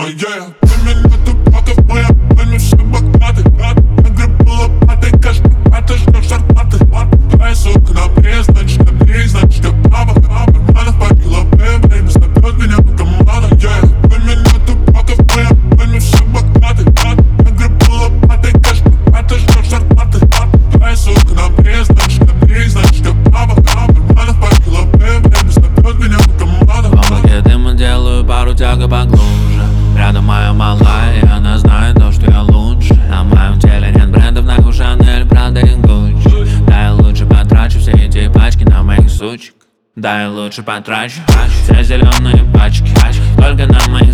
yeah. Ты меня тупаков, моя пойми все богаты. На грибу лопатой, каждый ты ждешь зарплаты. Твоя сука на приезд, значит я приз, значит я папа. Манов побила время, зовет меня команда, yeah. Ты меня тупаков, моя пойми все богаты. На грибу лопатой, каждый ты ждешь зарплаты. Твоя сука на приезд, значит я приз, значит я папа. Манов побила время, зовет меня команда. В облаке дыма делаю пару тяга поглубже. Рядом моя малая, и она знает то, что я лучше. На моем теле нет брендов, нахуй Шанель, Прада и Гуччи. Да я лучше потрачу все эти пачки на моих сучек. Да я лучше потрачу все зеленые пачки только на мои